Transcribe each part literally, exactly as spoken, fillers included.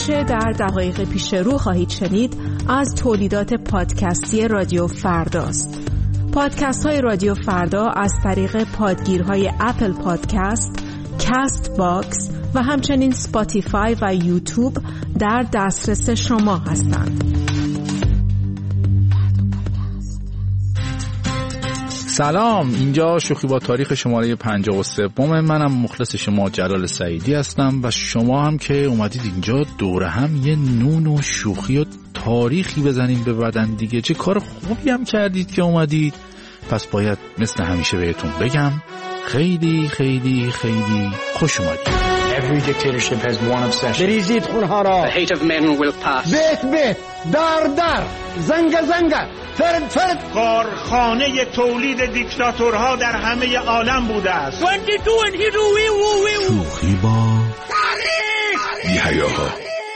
آنچه در دقایق پیش رو خواهید شنید از تولیدات پادکستی رادیو فرداست. پادکست های رادیو فردا از طریق پادگیرهای اپل پادکست، کست باکس و همچنین سپاتیفای و یوتیوب در دسترس شما هستند. سلام، اینجا شوخی با تاریخ شماره پنجاه و سه. منم مخلص شما جلال سعیدی هستم و شما هم که اومدید اینجا دوره هم یه نون و شوخی و تاریخی بزنیم به بدن دیگه. چه کار خوبی هم کردید که اومدید. پس باید مثل همیشه بهتون بگم خیلی خیلی خیلی خوش اومدید. Every dictatorship has one obsession. بریزید خونها را. The hate of men will pass. بیت بیت، دار دار، زنگ زنگ، فرد فرد. کارخانه تولید دیکتاتورها در همه عالم بوده است. شوخی با بی‌حیاها.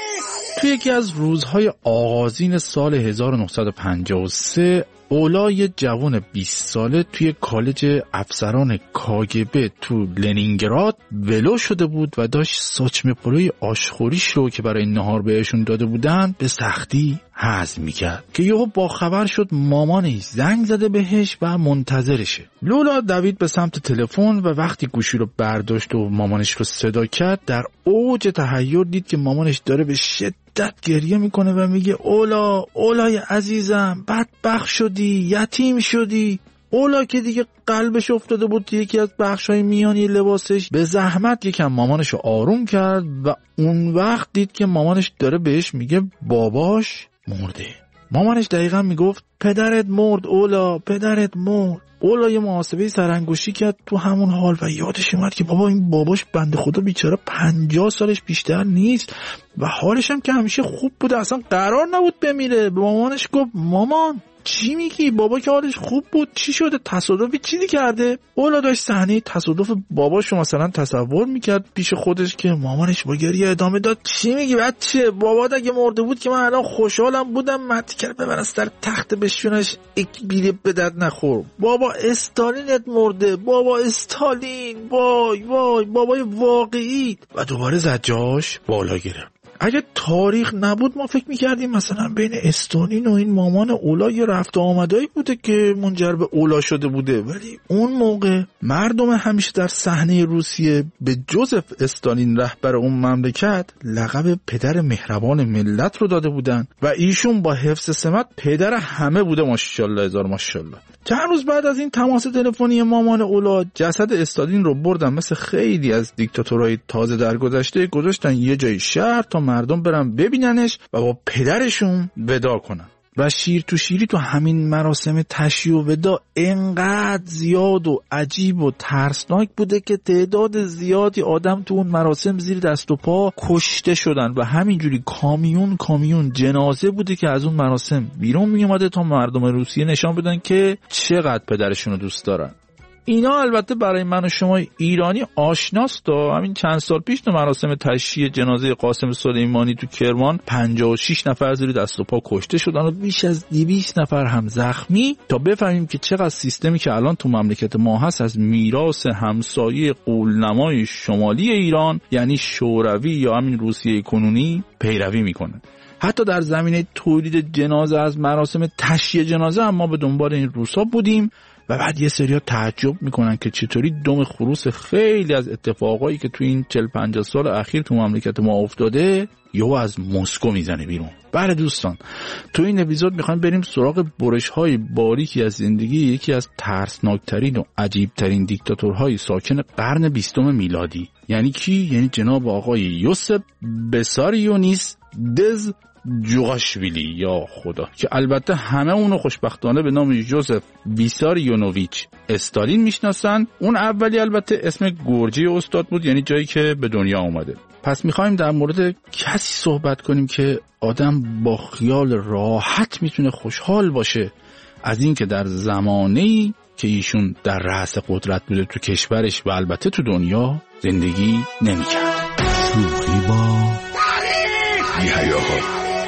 توی یکی از روزهای آغازین سال هزار و نهصد و پنجاه و سه اولای جوان بیست ساله توی کالج افسران کاگبه تو لنینگراد ولو شده بود و داشت ساچمه پلوی آشخوریش رو که برای نهار بهشون داده بودن به سختی هضم میکرد که یهو با خبر شد مامانش زنگ زده بهش و منتظرشه. لولا دوید به سمت تلفن و وقتی گوشی رو برداشت و مامانش رو صدا کرد در اوج تحیر دید که مامانش داره به شدت گریه میکنه و میگه اولا، اولای عزیزم، بدبخت شدی، یتیم شدی. اولا که دیگه قلبش افتاده بود توی یکی از بخشای میانی لباسش به زحمت یکم مامانش رو آروم کرد و اون وقت دید که مامانش داره بهش میگه باباش مرده. مامانش دقیقا میگفت پدرت مرد اولا، پدرت مرد. اولا یه محاسبه سرانگشتی کرد تو همون حال و یادش اومد که بابا این باباش بنده خدا بیچاره پنجاه سالش بیشتر نیست و حالش هم که همیشه خوب بود، اصلا قرار نبود بمیره. به مامانش گفت مامان چی میگی؟ بابا که حالش خوب بود، چی شده؟ تصادفی چیزی کرده؟ اولا داشت صحنه تصادف باباشو مثلا تصور میکرد پیش خودش که مامانش با گریه ادامه داد چی میگی بچه؟ بابا اگه مرده بود که من الان خوشحالم بودم، متکر ببرن سر تخت بشونش یک بیره به درد نخور. بابا استالینت مرده، بابا استالین، وای وای بابای واقعی. و دوباره زجاج بالا گرفت. اگه تاریخ نبود ما فکر میکردیم مثلا بین استالین و این مامان اولا یه رفت و آمدایی بوده که منجر به اولا شده بوده، ولی اون موقع مردم همیشه در صحنه روسیه به جوزف استالین رهبر اون مملکت لقب پدر مهربان ملت رو داده بودن و ایشون با حفظ سمت پدر همه بوده. ماشاءالله هزار ماشاءالله. چند روز بعد از این تماس تلفنی مامان اولا جسد استالین رو بردن مثل خیلی از دیکتاتورهای تازه درگذشته گذاشتن یه جای شهر تا مردم برن ببیننش و با پدرشون ودا کنن. و شیر تو شیری تو همین مراسم تشییع و ودا انقدر زیاد و عجیب و ترسناک بوده که تعداد زیادی آدم تو اون مراسم زیر دست و پا کشته شدن و همینجوری کامیون کامیون جنازه بوده که از اون مراسم بیرون می اومده تا مردم روسیه نشان بدن که چقدر پدرشون رو دوست دارن. اینا البته برای من و شما ایرانی آشناست. همین چند سال پیش تو مراسم تشییع جنازه قاسم سلیمانی تو کرمان پنجاه و شش نفر زیر دست و پا کشته شدن و بیش از دویست نفر هم زخمی، تا بفهمیم که چقدر سیستمی که الان تو مملکت ما هست از میراث همسایه غول‌نمای شمالی ایران یعنی شوروی یا همین روسیه کنونی پیروی میکنه. حتی در زمینه تولید جنازه از مراسم تشییع جنازه هم ما به دنبال این روسا بودیم و بعد یه سریا تعجب میکنن که چطوری دم خروس خیلی از اتفاقایی که تو این چهل پنجاه سال اخیر تو مملکت ما افتاده یهو از مسکو میزنه بیرون. بله دوستان، تو این اپیزود میخوایم بریم سراغ برش‌های باریکی از زندگی یکی از ترسناکترین و عجیبترین دیکتاتورهای ساکن قرن بیستم میلادی. یعنی کی؟ یعنی جناب آقای یوسف ویساریونوویچ دز جوغاشویلی، یا خدا، که البته همه اونو خوشبختانه به نام جوزف ویساریونوویچ استالین میشناسن. اون اولی البته اسم گرجی استاد بود، یعنی جایی که به دنیا اومده. پس میخوایم در مورد کسی صحبت کنیم که آدم با خیال راحت میتونه خوشحال باشه از این که در زمانه‌ای که ایشون در رأس قدرت بوده تو کشورش و البته تو دنیا زندگی نمیکرد. شوخی با بی‌حیاها.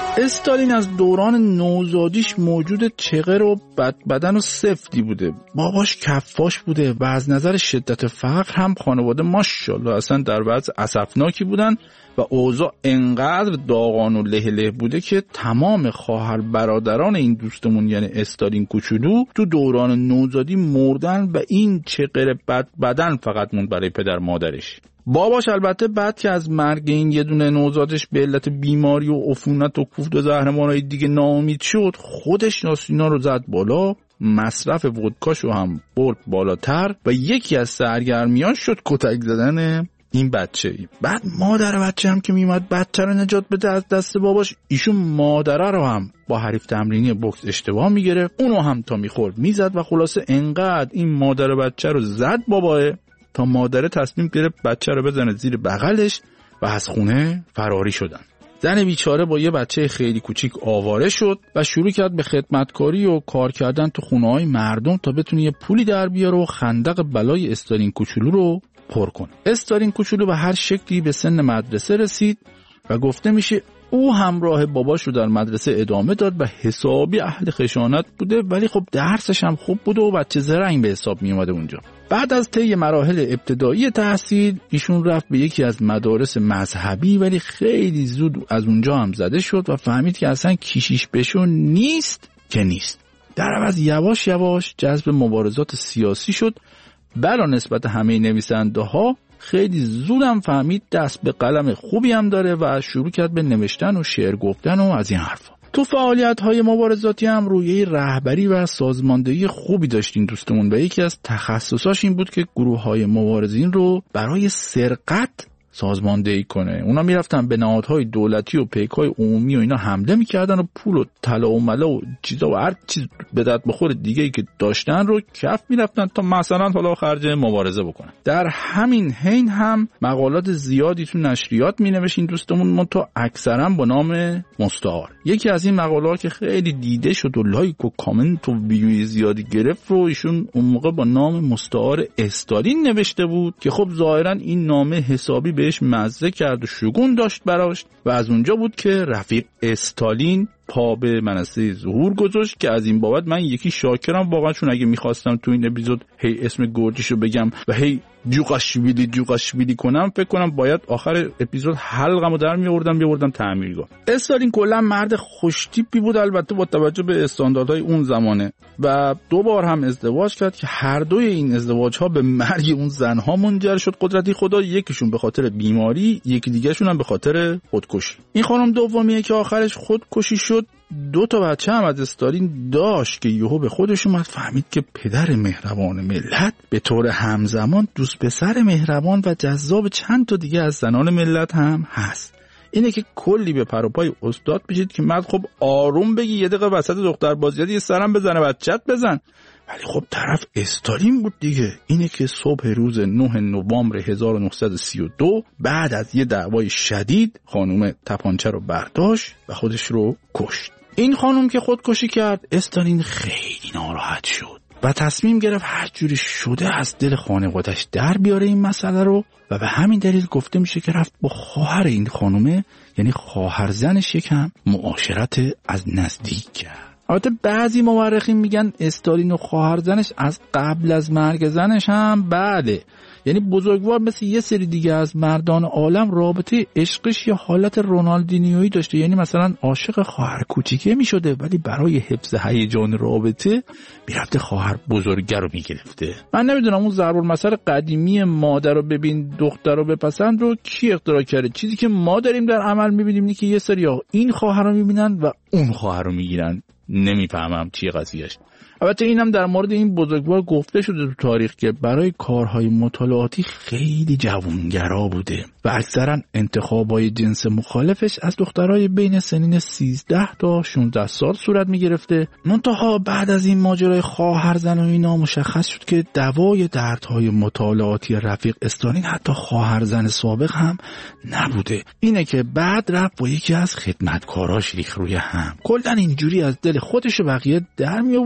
استالین از دوران نوزادیش موجود چغر و بدبدن و سفتی بوده. باباش کفاش بوده و از نظر شدت فقر هم خانواده ماشاءالله اصلا در وضع اسفناکی بودن و اوضاع انقدر داغان و له له بوده که تمام خواهر برادران این دوستمون یعنی استالین کوچولو تو دوران نوزادی مردن و این چغر بدبدن فقط موند برای پدر مادرش. باباش البته بعد که از مرگ این یه دونه نوزادش به علت بیماری و عفونت و کوفت و زهرمارهای دیگه ناامید شد، خودش ناسینا رو زد بالا، مصرف ودکاشو هم برد بالاتر و یکی از سرگرمیاش شد کتک زدن این بچه. بعد مادر بچه هم که میومد بچه رو نجات بده از دست باباش، ایشون مادره رو هم با حریف تمرینی بوکس اشتباه میگرفت، اونو هم تا میخورد میزد و خلاصه انقدر این مادر بچه رو زد باباه تا مادره تصمیم گرفت بچه رو بزنه زیر بغلش و از خونه فراری شدن. زن بیچاره با یه بچه خیلی کوچیک آواره شد و شروع کرد به خدمتکاری و کار کردن تو خونه‌های مردم تا بتونه یه پولی در بیاره و خندق بلای استالین کوچولو رو پر کنه. استالین کوچولو به هر شکلی به سن مدرسه رسید و گفته میشه او همراه باباش رو در مدرسه ادامه داد و حسابی اهل خشانت بوده، ولی خب درسش هم خوب بوده و بچه زرنگ به حساب می اومده اونجا. بعد از طی مراحل ابتدایی تحصیل ایشون رفت به یکی از مدارس مذهبی، ولی خیلی زود از اونجا هم زده شد و فهمید که اصلا کیشیش بشو نیست که نیست. در عوض یواش یواش جذب مبارزات سیاسی شد. بلا نسبت همه نویسنده ها خیلی زودم فهمید دست به قلم خوبی هم داره و شروع کرد به نوشتن و شعر گفتن و از این حرفا. تو فعالیت‌های مبارزاتی هم رویه رهبری و سازماندهی خوبی داشتین دوستمون و یکی از تخصصاش این بود که گروه‌های مبارزین رو برای سرقت سازماندهی کنه. اونا میرفتن به نهادهای دولتی و پیک‌های عمومی و اینا حمله میکردن و پول و طلا و ملا و چیزا و هر چیز به درد بخور دیگه‌ای که داشتن رو کف میرفتن تا مثلا حالا خرج مبارزه بکنن. در همین حین هم مقالات زیادی تو نشریات مینوشین دوستمون، منتها اکثرا با نام مستعار. یکی از این مقالات که خیلی دیده شد و لایک و کامنت و ویوی زیادی گرفت رو ایشون اون موقع با نام مستعار استالین نوشته بود که خب ظاهرا این نامه حسابی بهش مزه کرد و شگون داشت براش و از اونجا بود که رفیق استالین پا به منصه ظهور گذاشت که از این بابت من یکی شاکرم واقعا، چون اگه میخواستم تو این اپیزود هی اسم گرجیشو بگم و هی جوقاشویلی جوقاشویلی کنم، فکر کنم باید آخر اپیزود حلقمو در میآوردم میآوردم تعمیرگاه. استالین کلا مرد خوشتیپی بود البته با توجه به استانداردهای اون زمانه و دو بار هم ازدواج کرد که هر دوی این ازدواج‌ها به مرگ اون زنها منجر شد قدرتی خدا، یکیشون به خاطر بیماری، یکی دیگه‌شون هم به خاطر خودکشی. این خانم دومیه که آخرش خودکشی شد دو تا بچه هم از استالین داشت که یهو به خودش اومد فهمید که پدر مهربان ملت به طور همزمان دوست پسر مهربان و جذاب چند تا دیگه از زنان ملت هم هست. اینه که کلی به پر و پای استاد بشید که مرد خب آروم بگی، یه دقیقه وسط دختر بازیات یه سرم بزنه بچت بزن، ولی خب طرف استالین بود دیگه. اینه که صبح روز نه نوامبر هزار و نهصد و سی و دو بعد از یه دعوای شدید خانم تپانچه رو برداشت و خودش رو کشت. این خانم که خودکشی کرد استالین خیلی ناراحت شد و تصمیم گرفت هر جوری شده از دل خانواده‌اش در بیاره این مسئله رو و به همین دلیل گفته میشه که رفت با خواهر این خانومه یعنی خواهر زنش یکم معاشرت از نزدیک کرد. البته بعضی مورخین میگن استالین و خواهر زنش از قبل از مرگ زنش هم بعده، یعنی بزرگوار مثل یه سری دیگه از مردان عالم رابطه عشقش یا حالت رونالدینیویی داشته، یعنی مثلا عاشق خواهر کوچیکه میشده ولی برای حفظ هیجان رابطه میرفته خواهر بزرگه رو میگرفته. من نمیدونم اون ضرب المثل قدیمی مادر رو ببین دختر رو بپسند رو کی اختراع کرده. چیزی که ما داریم در عمل میبینیم اینه که یه سری‌ها این خواهر رو میبینن و اون خواهر رو میگیرن. نمیفهمم چی قضیهش. البته اینم در مورد این بزرگوار گفته شده تو تاریخ که برای کارهای مطالعاتی خیلی جوانگرا بوده و اکثرا انتخابای جنس مخالفش از دخترای بین سنین سیزده تا شانزده سال صورت می گرفته. منتها بعد از این ماجرای خواهر زن و اینا مشخص شد که دوای دردهای مطالعاتی رفیق استالین حتی خواهر زن سابق هم نبوده. اینه که بعد رفت با یکی از خدمتکاراش ریخت روی هم، کلا اینجوری از دل خودش و بقیه در می آورد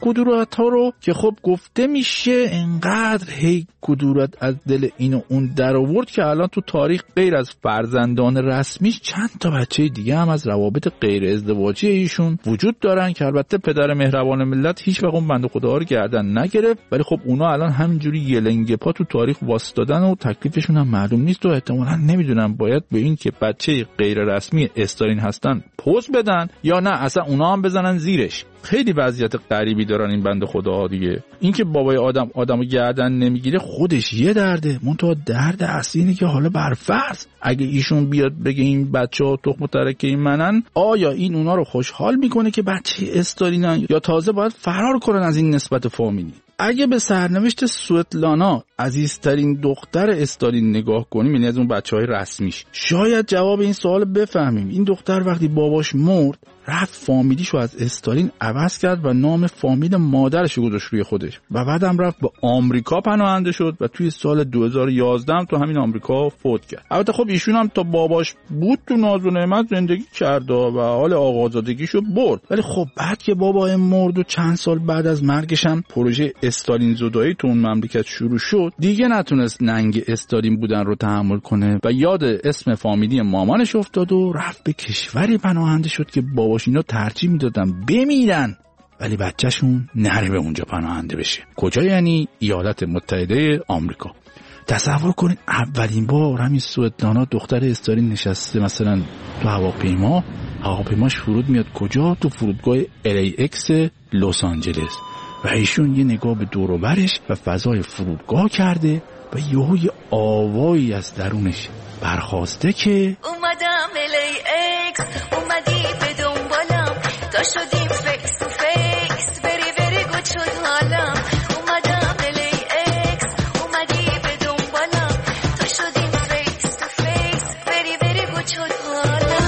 کدورت ها رو که خب گفته میشه انقدر هی کدورت از دل این و اون در آورد که الان تو تاریخ غیر از فرزندان رسمیش چند تا بچه دیگه هم از روابط غیر ازدواجی ایشون وجود دارن که البته پدر مهربان ملت هیچ وقت اون بنده خدا رو گردن نگرفت، ولی خب اونا الان همینجوری یلنگ پا تو تاریخ واسطادن و تکلیفشون هم معلوم نیست و احتمالاً نمیدونم باید به این که بچه غیر رسمی استالین هستن پوز بدن یا نه اصلا اونا هم بزنن زیرش. خیلی وضعیت غریبی دارن این بنده خداها دیگه. این که بابای آدم آدمو گردن نمیگیره خودش یه درده، منتها درد اصلی اینه که حالا برفرض اگه ایشون بیاد بگه این بچه‌ها تخم ترکه منن، آیا این اونا رو خوشحال میکنه که بچه استالینن یا تازه باید فرار کنن از این نسبت فامیلی؟ اگه به سرنوشت سوتلانا عزیزترین دختر استالین نگاه کنیم، یعنی از اون بچهای رسمیش، شاید جواب این سوال بفهمیم. این دختر وقتی باباش مرد رفت فامیلیشو از استالین عوض کرد و نام فامیل مادرشو گذاشت روی خودش و بعدم رفت به آمریکا پناهنده شد و توی سال دو هزار و یازده هم تو همین آمریکا فوت کرد. البته خب ایشون هم تا باباش بود تو ناز و نعمت زندگی کرد و حال آقازادگیشو برد، ولی خب بعد که بابا مرد و چند سال بعد از مرگش هم پروژه استالین زدایی تو اون مملکت شروع شد، دیگه نتونست ننگ استالین بودن رو تحمل کنه و یاد اسم فامیلی مامانش افتاد و رفت به کشوری پناهنده شد که بابا اینا ترجیح میدادن بمیرن ولی بچهشون نره به اونجا پناهنده بشه. کجا؟ یعنی ایالات متحده آمریکا. تصور کنید اولین بار همین سوتلانا دختر استالین نشسته مثلا تو هواپیما، هواپیماش فرود میاد کجا؟ تو فرودگاه ال ای اکس لس آنجلس و ایشون یه نگاه به دور و برش و فضای فرودگاه کرده و یهو یه آوایی از درونش برخواسته که اومدم ال ای اکس، اومدی به دنبالم، تا شدیم فیس تو فیس، بری بری گوت شد حالم. اومدم ال ای اکس، اومدی به دنبالم، تا شدیم فیس تو فیس، بری بری گوت شد حالم.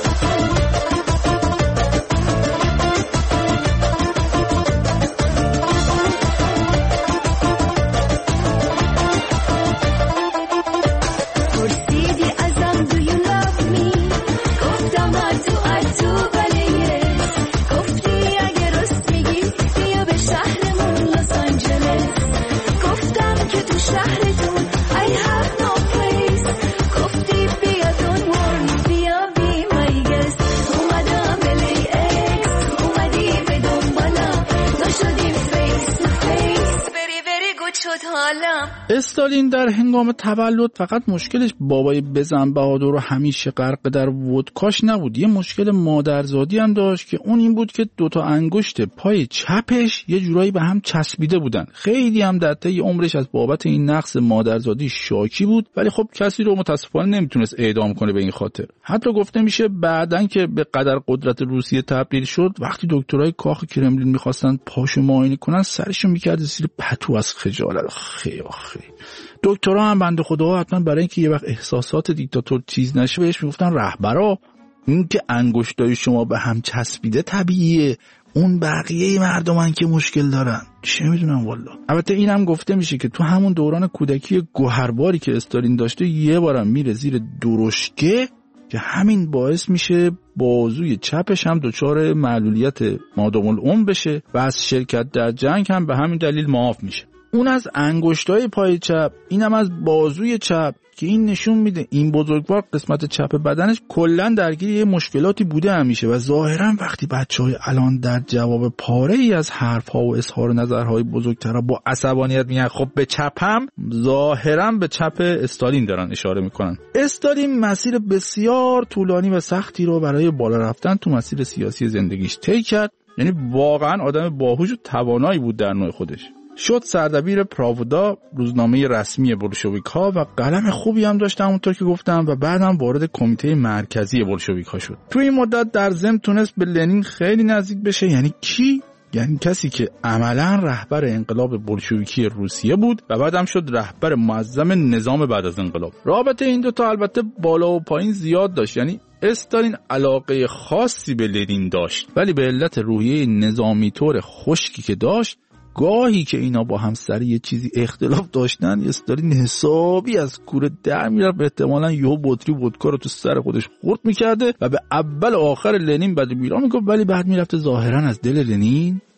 استالین در هنگام تولد فقط مشکلش بابای بزن بهادر رو همیشه غرق در ودکاش نبود، یه مشکل مادرزادی هم داشت که اون این بود که دوتا انگشت پای چپش یه جورایی به هم چسبیده بودن. خیلی هم در طی عمرش از بابت این نقص مادرزادی شاکی بود، ولی خب کسی رو متاسفانه نمیتونست اعدام کنه به این خاطر. حتی گفته میشه بعدن که به قدر قدرت روسیه تبدیل شد، وقتی دکترای کاخ کرملین میخواستن پاشو معاینه کنن سرشو میکرد زیر پتو از خجالت. خیلی خیلی دکترها هم بنده خدا حتما برای اینکه یه وقت احساسات دیکتاتور چیز نشه بهش میگفتن رهبرا این که انگشتای شما به هم چسبیده طبیعیه، اون بقیه مردمن که مشکل دارن. چه میدونم والا. البته اینم گفته میشه که تو همون دوران کودکی گوهرباری که استالین داشته یه بارم میره زیر درشکه که همین باعث میشه بازوی چپش هم دچار معلولیت مادام العمر بشه و از شرکت در جنگ هم به همین دلیل معاف میشه. اون از انگشتای پای چپ، اینم از بازوی چپ، که این نشون میده این بزرگوار قسمت چپ بدنش کلا درگیر یه مشکلاتی بوده همیشه و ظاهرا وقتی بچهای الان در جواب پاره ای از حرفها و اظهار نظرهای بزرگترها با عصبانیت میگن خب به چپم، ظاهرا به چپ استالین دارن اشاره میکنن. استالین مسیر بسیار طولانی و سختی رو برای بالا رفتن تو مسیر سیاسی زندگیش طی کرد، یعنی واقعا آدم باهوش و توانایی بود در نوع خودش. شد سردبیر پراودا، روزنامه رسمی بولشویک ها، و قلم خوبی هم داشت همونطور که گفتم، و بعدم وارد کمیته مرکزی بولشویک ها شد. تو این مدت در ضمن تونست به لنین خیلی نزدیک بشه. یعنی کی؟ یعنی کسی که عملا رهبر انقلاب بولشویکی روسیه بود و بعدم شد رهبر معظم نظام بعد از انقلاب. رابطه این دو تا البته بالا و پایین زیاد داشت، یعنی استالین علاقه خاصی به لنین داشت، ولی به علت روحیه نظامی طور خشکی که داشت، گاهی که اینا با هم سر یه چیزی اختلاف داشتن، استالین حسابی از کوره در میرفت، احتمالاً یهو بطری ودکا رو تو سر خودش خورد میکرده و به اول آخر لنین بعد میرا میگفت، ولی بعد میرفته ظاهرا از دل لنین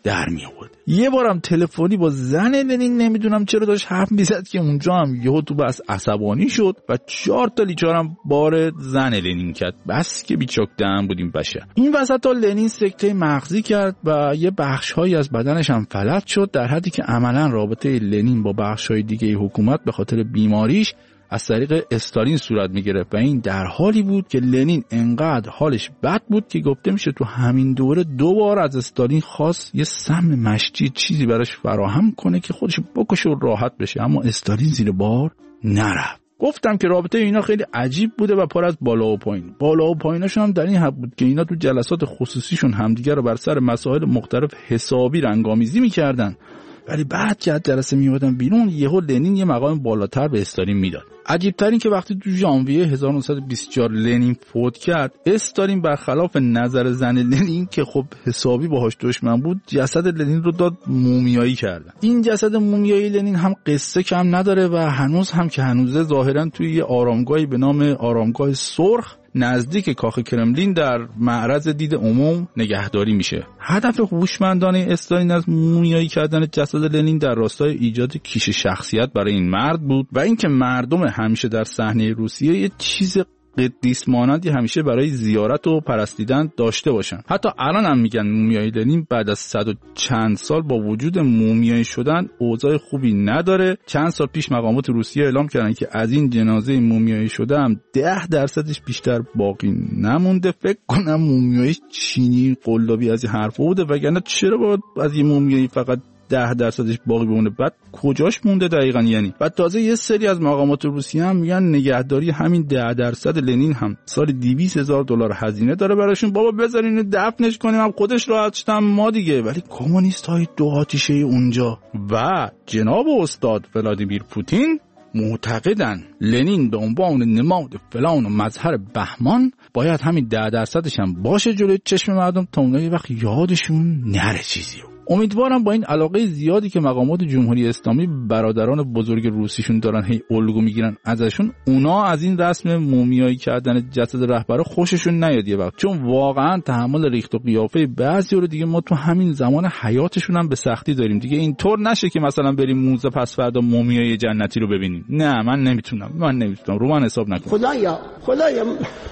در می آورد. یه بارم تلفنی با زن لنین نمیدونم چرا داشت حرف میزد که اونجا هم یهو تو بس عصبانی شد و چهار تا لیچارم بار زن لنین کرد. بس که بیچاک دهن بودیم بشه. این وسط تا لنین سکته مغزی کرد و یه بخش‌هایی از بدنش هم فلج شد، در حدی که عملاً رابطه لنین با بخش‌های دیگه حکومت به خاطر بیماریش از طریق استالین صورت می‌گرفت و این در حالی بود که لنین انقدر حالش بد بود که گفته میشه تو همین دوره دو بار از استالین خواست یه سم مشتی چیزی براش فراهم کنه که خودش بکشه و راحت بشه، اما استالین زیر بار نرفت. گفتم که رابطه اینا خیلی عجیب بوده و پر از بالا و پایین. بالا و پاییناشون هم در این حد بود که اینا تو جلسات خصوصیشون همدیگه رو بر سر مسائل مختلف حسابی رنگامیزی می‌کردن، ولی بعد که از جلسه میومدن بیرون یهو لنین یه مقام بالاتر به استالین میداد. عجیب تر این که وقتی تو ژانویه هزار و نهصد و بیست و چهار لنین فوت کرد، استالین برخلاف نظر زن لنین که خب حسابی باهاش دشمن بود، جسد لنین رو داد مومیایی کردن. این جسد مومیایی لنین هم قصه کم نداره و هنوز هم که هنوزه ظاهرا توی یه آرامگاهی به نام آرامگاه سرخ نزدیک کاخ کرملین در معرض دید عموم نگهداری میشه. هدف هوشمندانه استالین از مومیایی کردن جسد لنین در راستای ایجاد کیش شخصیت برای این مرد بود و اینکه مردم همیشه در صحنه روسیه یه چیز قدیس مانندی همیشه برای زیارت و پرستیدن داشته باشن. حتی الان هم میگن مومیای لنین بعد از صد و چند سال با وجود مومیایی شدن اوضاع خوبی نداره. چند سال پیش مقامات روسیه اعلام کردن که از این جنازه مومیایی شده هم ده درصدش بیشتر باقی نمونده. فکر کنم مومیایی چینی قلابی از این حرفا بوده، وگرنه چرا باید از این مومیایی فقط ده درصدش باقی بمونه؟ بعد کجاش مونده دقیقاً؟ یعنی بعد تازه یه سری از مقامات روسیه هم میگن نگهداری همین ده درصد لنین هم سال دویست هزار دلار هزینه داره براشون. بابا بذارین دفنش کنیم، هم خودش راحت شدن ما دیگه. ولی کمونیست های دو آتیشه اونجا و جناب استاد ولادیمیر پوتین معتقدن لنین به عنوان نماد فلان و مظهر بهمان باید همین ده درصدش هم باشه جلوی چشم مردم تا اونها یه وقت یادشون نره چیزی رو. امیدوارم با این علاقه زیادی که مقامات جمهوری اسلامی برادران بزرگ روسیشون دارن هی الگو میگیرن ازشون، اونا از این رسم مومیایی کردن جسد رهبر خوششون نیاد یه وقت، چون واقعا تحمل ریخت و قیافه بعضی رو دیگه ما تو همین زمان حیاتشون هم به سختی داریم دیگه. اینطور نشه که مثلا بریم موزه پس فردا مومیای جنتی رو ببینیم. نه من نمیتونم، من نمیتونم، رو من حساب نکن. خدایا خدایا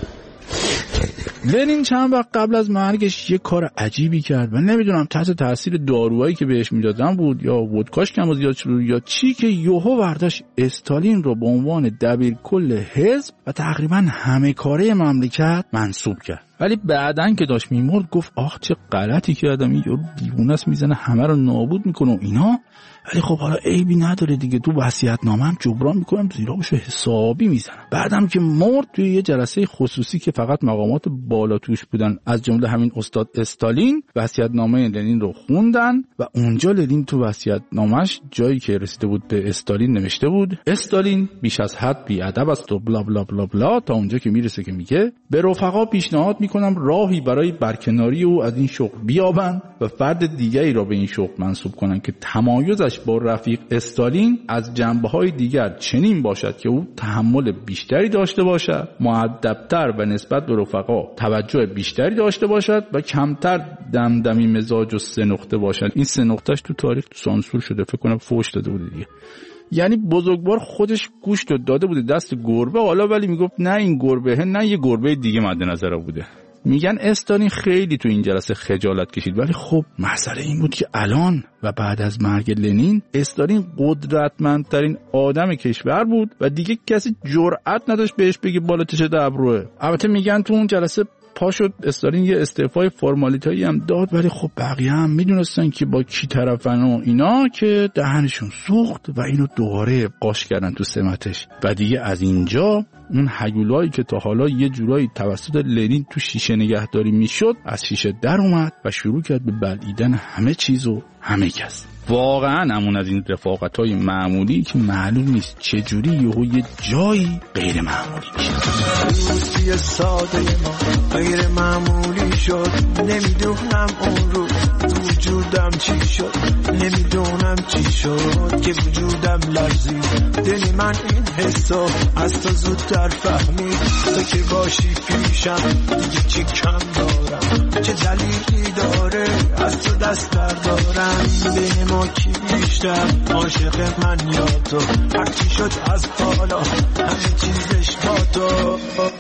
لنین چند وقت قبل از مرگش یه کار عجیبی کرد و نمیدونم تحت تاثیر داروهایی که بهش میدادن بود یا ودکاش کم و زیاد شد یا چی که یهو برداشت استالین رو به عنوان دبیر کل حزب و تقریبا همه کاره مملکت منصوب کرد. ولی بعدن که داشت میمرد گفت آخ چه غلطی کردم، این یارو دیوونه است میزنه همه رو نابود میکنه و اینا. ولی خب حالا عیبی نداره دیگه، تو وصیت‌نامه هم جبران میکنم، زیرابشو حسابی میزنم. بعدم که مرد توی یه جلسه خصوصی که فقط مقامات بالا توش بودن از جمله همین استاد استالین وصیت‌نامه لنین رو خوندن و اونجا لنین تو وصیت‌نامه‌اش جایی که رسیده بود به استالین نوشته بود استالین بیش از حد بی‌ادب است و بلا بلا بلا بلا تا اونجا که میرسه که میگه به رفقا پیشنهاد میکنم راهی برای برکناری او از این شغل بیابند و فرد دیگری را به این شغل منصوب کنند که تمایزش با رفیق استالین از جنبه‌های دیگر چنین باشد که او تحمل بیشتری داشته باشد، مؤدب‌تر و نسبت به رفقا توجه بیشتری داشته باشد و کمتر دمدمی مزاج و سه نقطه باشد. این سه نقطهش تو تاریخ تو سانسور شده، فکر کنم فوش داده بوده دیگه. یعنی بزرگوار خودش گوشت داده بوده دست گربه، حالا ولی میگفت نه این گربه نه یه گربه دیگه مد نظر بوده. میگن استالین خیلی تو این جلسه خجالت کشید، ولی خب مسئله این بود که الان و بعد از مرگ لنین استالین قدرتمندترین آدم کشور بود و دیگه کسی جرئت نداشت بهش بگه بالا چشه ابروه. البته میگن تو اون جلسه پا شد استالین یه استعفای فرمالیتایی هم داد، ولی خب بقیه هم میدونستن که با کی طرفن و اینا که دهنشون سوخت و اینو دوباره قاش کردن تو سمتش. و دیگه از اینجا اون هیولایی که تا حالا یه جورایی توسط لنین تو شیشه نگهداری میشد از شیشه در اومد و شروع کرد به بلعیدن همه چیز و همه کس. واقعا همون از این رفاقت‌های معمولی که معلوم نیست چه جوری یهو یه جایی غیر معمولی میشه. روزی ساده ما غیر معمولی شد، نمیدونم اون رو وجودم چی شد، نمیدونم چی شد که وجودم لرزید. دلی من این حسو از تو زودتر فهمید، تو که باشی پیشم دیگه چی کم دارم. دارم، چه دلیلی داره از تو دست بردارم. بین ما کی بیشتر عاشق من یا تو؟ هرچی شد از حالا همه چیزش با تو.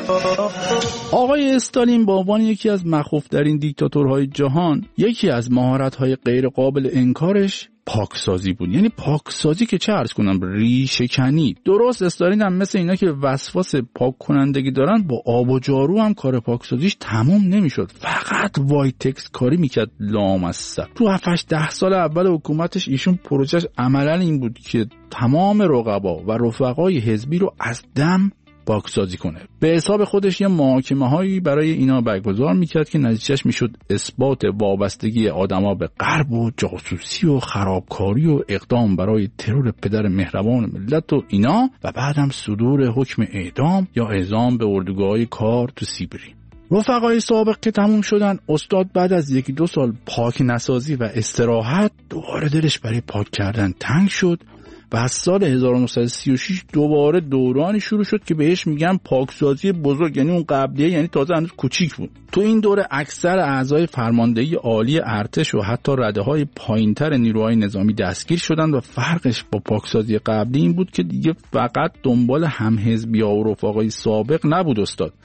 آقای استالین به عنوان یکی از مخوف‌ترین دیکتاتورهای جهان، یکی از مهارت‌های غیر قابل انکارش پاکسازی بود. یعنی پاکسازی که چه عرض کنم، ریشه کنی. درست استالین هم مثل اینا که وسواس پاک کنندگی دارن، با آب و جارو هم کار پاکسازیش تموم نمیشد، فقط وایتکس کاری میکرد لامصب. تو هفت ده سال اول حکومتش ایشون پروژهش عملاً این بود که تمام رقبا و رفقای حزبی رو از دم پاکسازی کنه. به حساب خودش یه محاکمه هایی برای اینا برگزار میکرد که نتیجهش میشد اثبات وابستگی آدما به غرب و جاسوسی و خرابکاری و اقدام برای ترور پدر مهربان ملت و اینا، و بعدم صدور حکم اعدام یا اعزام به اردوگاه کار تو سیبری. رفقای سابق که تموم شدن، استاد بعد از یکی دو سال پاک نسازی و استراحت دوباره دلش برای پاک کردن تنگ شد و از سال هزار و نهصد و سی و شش دوباره دورانی شروع شد که بهش میگن پاکسازی بزرگ. یعنی اون قبلیه یعنی تازه هنوز کوچیک بود. تو این دوره اکثر اعضای فرماندهی عالی ارتش و حتی رده‌های پایینتر نیروهای نظامی دستگیر شدند و فرقش با پاکسازی قبلی این بود که دیگه فقط دنبال همحزبی‌ها و رفقای سابق نبود استاد.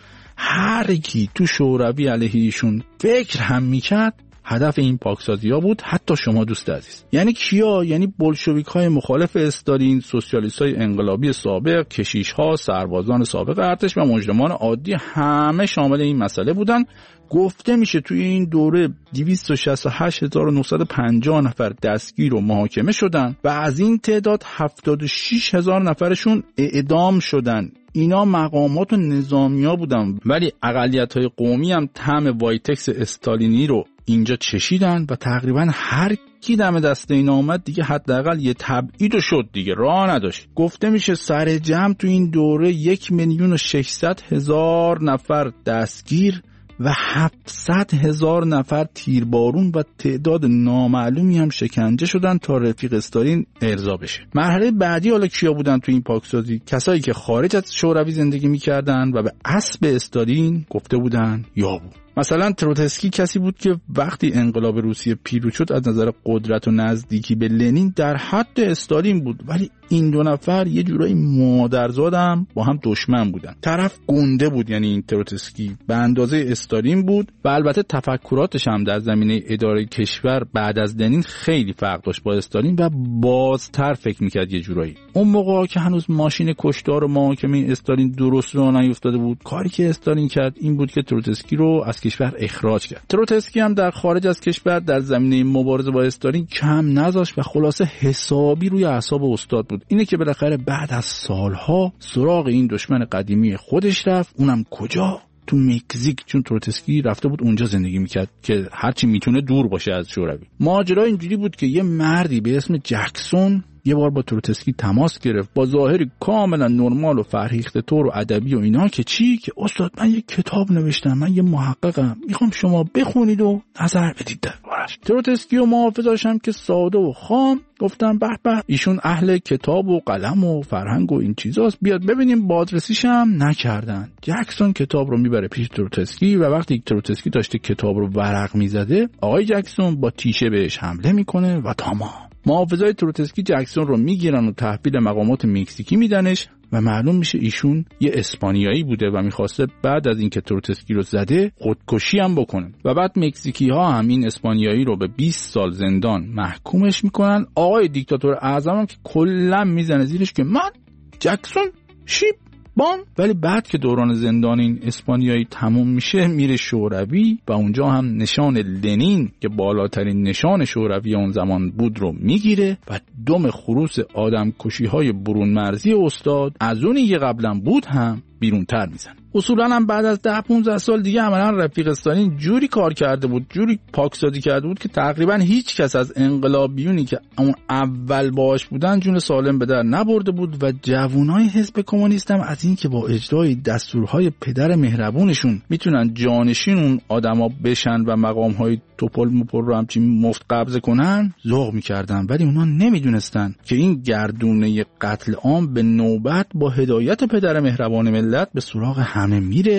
هر کی تو شوروی علیه ایشون فکر هم میکرد هدف این پاکسازی‌ها بود، حتی شما دوست عزیز. یعنی کیا؟ یعنی بولشویک‌های مخالف استالین، سوسیالیست‌های انقلابی سابق، کشیش‌ها، سربازان سابق ارتش و مجرمان عادی، همه شامل این مسئله بودن. گفته میشه توی این دوره دویست و شصت و هشت هزار و نهصد و پنجاه نفر دستگیر و محاکمه شدن و از این تعداد هفتاد و شش هزار نفرشون اعدام شدن. اینا مقامات و نظامیا بودن، ولی اقلیت‌های قومی هم طعم وایتکس استالینی رو اینجا چشیدن و تقریبا هر کی دم دست اینا اومد دیگه حداقل یه تبعید شد، دیگه راه نداشت. گفته میشه سر جمع تو این دوره یک میلیون و ششصد هزار نفر دستگیر و هفتصد هزار نفر تیربارون و تعداد نامعلومی هم شکنجه شدن تا رفیق استالین ارضا بشه. مرحله بعدی حالا کیا بودن تو این پاکسازی؟ کسایی که خارج از شوروی زندگی میکردن و به اسب استالین گفته بودن یا بود. مثلا تروتسکی کسی بود که وقتی انقلاب روسیه پیروز شد از نظر قدرت و نزدیکی به لنین در حد استالین بود، ولی این دو نفر یه جورایی مادرزادم با هم دشمن بودن. طرف گنده بود، یعنی این تروتسکی به اندازه استالین بود و البته تفکراتش هم در زمینه اداره کشور بعد از لنین خیلی فرق داشت با استالین و بازتر فکر میکرد یه جورایی. اون موقع که هنوز ماشین کشتار و محاکمه استالین درست راه نیفتاده بود، کاری که استالین کرد این بود که تروتسکی رو از کشور اخراج کرد. تروتسکی هم در خارج از کشور در زمینه مبارزه با استالین کم نذاشت و خلاصه حسابی روی اعصاب استاد بود. اینه که بالاخره بعد از سالها سراغ این دشمن قدیمی خودش رفت. اونم کجا؟ تو مکزیک، چون تروتسکی رفته بود اونجا زندگی میکرد که هرچی میتونه دور باشه از شوروی. ماجرا اینجوری بود که یه مردی به اسم جکسون یه بار با تروتسکی تماس گرفت با ظاهری کاملا نرمال و فرهیخته طور و ادبی و اینا که چی؟ که استاد من یه کتاب نوشتم، من یه محققم، میخوام شما بخونید و نظر بدید دربارش. تروتسکی و محافظاش هم که ساده و خام گفتم به به ایشون اهل کتاب و قلم و فرهنگ و این چیزاست، بیاد ببینیم. بازرسیش هم نکردن. جکسون کتاب رو میبره پیش تروتسکی و وقتی تروتسکی داشته کتاب رو ورق میزده، آقای جکسون با تیشه بهش حمله میکنه و تمام. محافظای تروتسکی جکسون رو میگیرن و تحویل مقامات مکزیکی میدنش و معلوم میشه ایشون یه اسپانیایی بوده و میخواسته بعد از اینکه تروتسکی رو زده خودکشی هم بکنه و بعد مکزیکی ها هم این اسپانیایی رو به بیست سال زندان محکومش میکنن. آقای دیکتاتور اعظم هم که کلا میزنه زیرش که من جکسون شیپ بام. ولی بعد که دوران زندان این اسپانیایی تموم میشه میره شوروی و اونجا هم نشان لنین که بالاترین نشان شوروی اون زمان بود رو میگیره و دم خروس آدم کشی های برون مرزی استاد از اونی که قبلا بود هم بیرون تر میزن. اصولا هم بعد از ده پانزده سال دیگه عملا رفیق استالین جوری کار کرده بود، جوری پاکسازی کرده بود که تقریبا هیچ کس از انقلابیونی که اون اول باهاش بودن جون سالم به در نبرده بود و جوانای حزب کمونیست هم از این که با اجرای دستورهای پدر مهربونشون میتونن جانشین اون آدما بشن و مقامهای توپل مپل رو همچین مفت قبضه کنن ذوق میکردن، ولی اونا نمیدونستن که این گردونه قتل عام به نوبت با هدایت پدر مهربان ملت به سراغ همه میره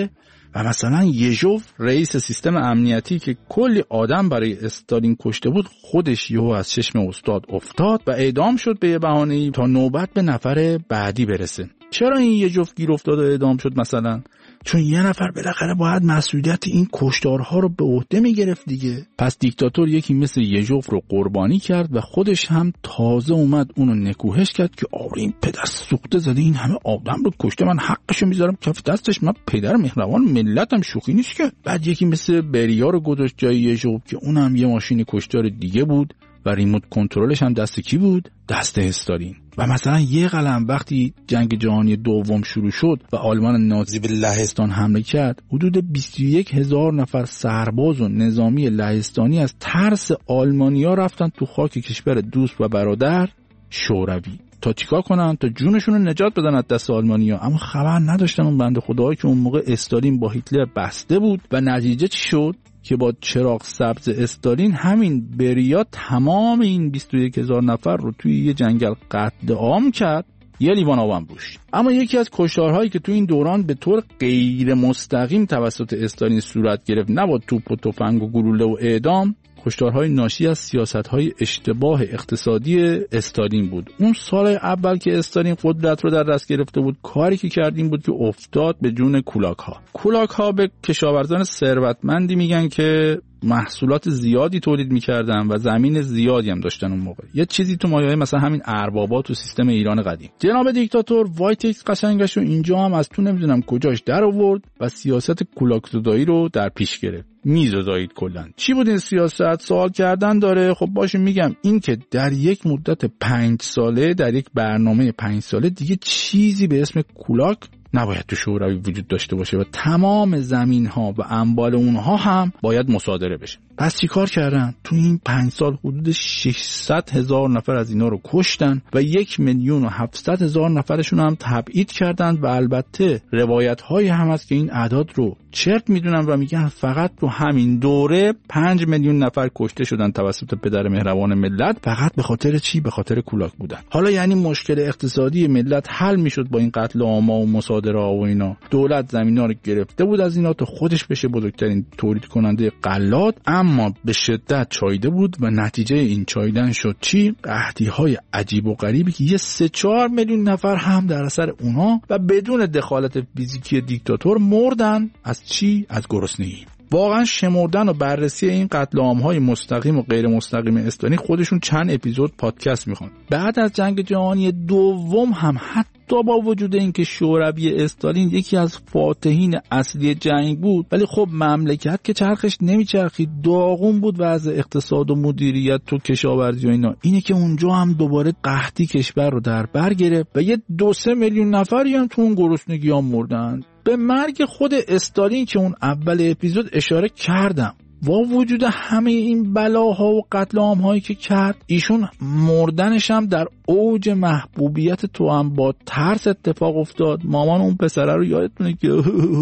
و مثلا یژوف رئیس سیستم امنیتی که کلی آدم برای استالین کشته بود خودش یهو از چشم استاد افتاد و اعدام شد به یه بهانه‌ای تا نوبت به نفر بعدی برسه. چرا این یژوف گیر افتاد و اعدام شد مثلا؟ چون یه نفر بالاخره باید مسئولیت این کشتارها رو به عهده میگرفت دیگه. پس دیکتاتور یکی مثل یژوف رو قربانی کرد و خودش هم تازه اومد اونو نکوهش کرد که آره این پدر سوخته زده این همه آدم رو کشته، من حقشو میذارم کف دستش، من پدر مهربان ملتم، شوخی نیست که. بعد یکی مثل بریا رو گذاشت جای یژوف که اونم یه ماشین کشتار دیگه بود و ریموت کنترلش هم دست کی بود؟ دست استالین. و مثلا یه قلم وقتی جنگ جهانی دوم شروع شد و آلمان نازی به لهستان حمله کرد، حدود بیست و یک هزار نفر سرباز و نظامی لهستانی از ترس آلمانیا رفتن تو خاک کشور دوست و برادر شوروی تا چیکار کنن؟ تا جونشون رو نجات بدن از دست آلمانیا. اما خبر نداشتن اون بنده خداهایی که اون موقع استالین با هیتلر بسته بود و نتیجه چی شد؟ که با چراغ سبز استالین همین بریا تمام این بیست و یک هزار نفر رو توی یه جنگل قتل عام کرد، یه لیوان آب هم روش. اما یکی از کشتارهایی که توی این دوران به طور غیر مستقیم توسط استالین صورت گرفت، نه با توپ و تفنگ و گلوله و اعدام، کشتارهای ناشی از سیاست‌های اشتباه اقتصادی استالین بود. اون سال اول که استالین قدرت رو در دست گرفته بود، کاری که کرد این بود که افتاد به جون کولاک‌ها. کولاک‌ها به کشاورزان ثروتمندی میگن که محصولات زیادی تولید میکردن و زمین زیادی هم داشتن اون موقع. یه چیزی تو مایه‌های مثلا همین اربابا تو سیستم ایران قدیم. جناب دیکتاتور وایتکس قشنگش رو اینجا هم از تو نمیدونم کجاش در آورد و سیاست کولاک‌زدایی رو در پیش گرفت. میزدایید کلن. چی بود این سیاست؟ سوال کردن داره. خب باشه میگم این که در یک مدت پنج ساله، در یک برنامه پنج ساله دیگه چیزی به اسم کولاک نباید تو شوروی وجود داشته باشه و تمام زمین ها و اموال اونها هم باید مصادره بشه. پس چی کار کردن؟ تو این پنج سال حدود ششصد هزار نفر از اینا رو کشتن و یک میلیون و هفتصد هزار نفرشون هم تبعید کردن و البته روایت هایی هم هست که این اعداد رو چرت میدونن و میگن فقط تو همین دوره پنج میلیون نفر کشته شدن توسط پدر مهربان ملت، فقط به خاطر چی؟ به خاطر کولاک بودن. حالا یعنی مشکل اقتصادی ملت حل میشد با این قتل عام و مصادره و اینا. دولت زمینا رو گرفته بود از اینا تا خودش بشه بزرگترین تولید کننده غلات، اما به شدت چایده بود و نتیجه این چایدن شد چی؟ قحطی‌های عجیب و غریبی که یه سه چهار میلیون نفر هم در اثر اونها و بدون دخالت فیزیکی دیکتاتور مردن. از چی؟ از گرسنگی. واقعا شمردن و بررسی این قتل عام‌های مستقیم و غیر مستقیم استالین خودشون چند اپیزود پادکست میخوان. بعد از جنگ جهانی دوم هم حتی با وجود اینکه شوروی استالین یکی از فاتحین اصلی جنگ بود، ولی خب مملکت که چرخش نمیچرخید، داغون بود وضع اقتصاد و مدیریت تو کشاورزی و اینا. اینه که اونجا هم دوباره قحطی کشور رو در بر گرفت و یه دو سه میلیون نفری هم تو اون گرسنگی ها مردن. به مرگ خود استالین که اون اول اپیزود اشاره کردم، با وجود همه این بلاها و قتل عام‌هایی که کرد، ایشون مردنش هم در اوج محبوبیت تو هم با ترس اتفاق افتاد. مامان اون پسره رو یادتونه که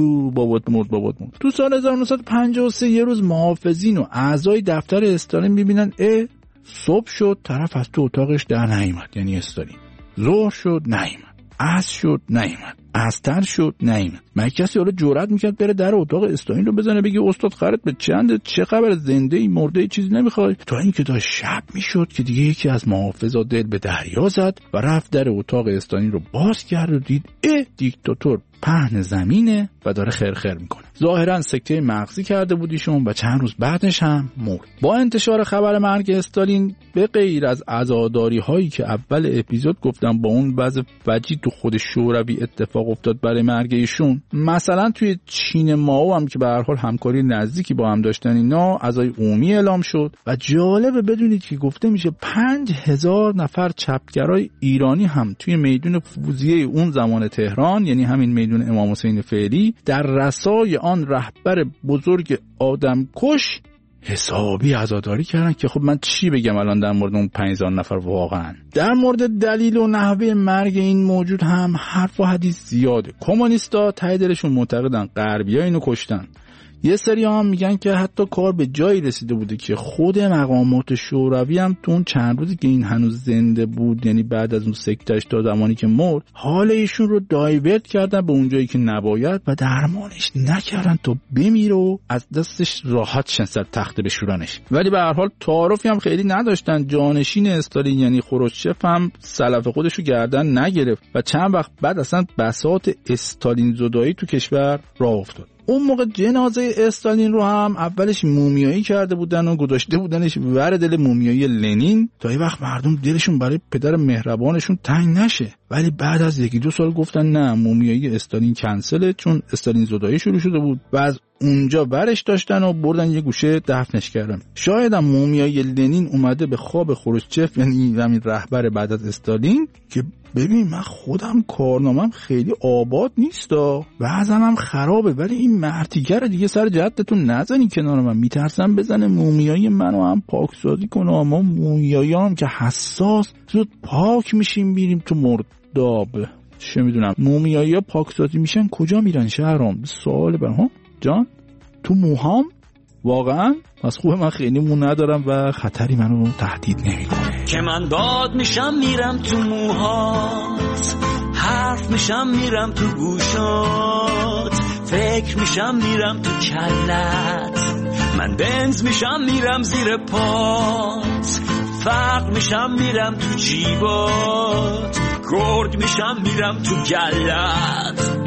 بابات مرد بابات مرد. تو سال هزار و نهصد و پنجاه و سه یه روز محافظین و اعضای دفتر استالین میبینن اه صبح شد طرف از تو اتاقش در نیامد، یعنی استالین. ظهر شد نیامد، عصر شد نیامد، عصر شد نیامد. مگه کسی حالا جرئت میکرد بره در اتاق استالین رو بزنه بگه استاد خرت به چنده، چه خبر، زنده ای مرده ای چیزی نمیخوای؟ تا اینکه تا شب میشد که دیگه یکی از محافظا دل به دریا زد و رفت در اتاق استالین رو باز کرد و دید اه دیکتاتور پهن زمینه و داره خرخر میکنه. ظاهرا سکته مغزی کرده بودیشون و چند روز بعدش هم مرد. با انتشار خبر مرگ استالین به غیر از عزاداری هایی که اول اپیزود گفتم با اون وضع وجی تو خود شوروی اتفاق افتاد برای مرگ ایشون، مثلا توی چین ماو هم که به هر حال همکاری نزدیکی با هم داشتن اینا، عزای عمومی اعلام شد و جالبه بدونید که گفته میشه پنج هزار نفر چپگرای ایرانی هم توی میدون فوزیه اون زمان تهران، یعنی همین میدون امام حسین فعلی، در رسای آن رهبر بزرگ آدمکش حسابی عزاداری کردن که خب من چی بگم الان در مورد اون پنج هزار نفر. واقعا در مورد دلیل و نحوه مرگ این موجود هم حرف و حدیث زیاده. کمونیستا ته دلشون معتقدن غربی‌ها اینو کشتن. یه سری هم میگن که حتی کار به جایی رسیده بوده که خود مقامات شوروی هم تو اون چند روزی که این هنوز زنده بود، یعنی بعد از اون سکتش تا زمانی که مرد، حال ایشون رو دایورت کردن به اون جایی که نباید و درمانش نکردن تا بمیره و از دستش راحت شن سر تخت بشورنش. ولی به هر حال تعارفی هم خیلی نداشتن. جانشین استالین یعنی خروشچف هم سلف خودش رو گردن نگرفت و چند وقت بعد اصلا بساط استالین زدایی تو کشور راه افتاد. اون موقع جنازه استالین رو هم اولش مومیایی کرده بودن و گذاشته بودنش ور دل مومیایی لنین تا یه وقت مردم دلشون برای پدر مهربانشون تنگ نشه. ولی بعد از یکی دو سال گفتن نه، مومیایی استالین کنسله، چون استالین زدایی شروع شده بود و از اونجا برش داشتن و بردن یه گوشه دفنش کردن. شاید هم مومیایی لنین اومده به خواب خروشچف، یعنی همین رهبر بعد از استالین، که ببین من خودم کارنامم خیلی آباد نیستا، بعضم هم خرابه، ولی این مرتیگر دیگه سر جدتون نزنی کنار من، میترسم بزنه مومیایی منو هم پاکسازی کنه. ما مومیایی هم که حساس زود پاک میشیم میریم تو مرداب. چه میدونم مومیایی ها پاکسازی میشن کجا میرن شهرام؟ سوال برام جان تو موهام واقعا؟ پس خوبه من خیلی مو ندارم و خطری منو تهدید نمیکنه. که من باد میشم میرم تو موهات، حرف میشم میرم تو گوشات، فکر میشم میرم تو کلت، من بنز میشم میرم زیر پات، فرق میشم میرم تو جیبات، گرگ میشم میرم تو گلت.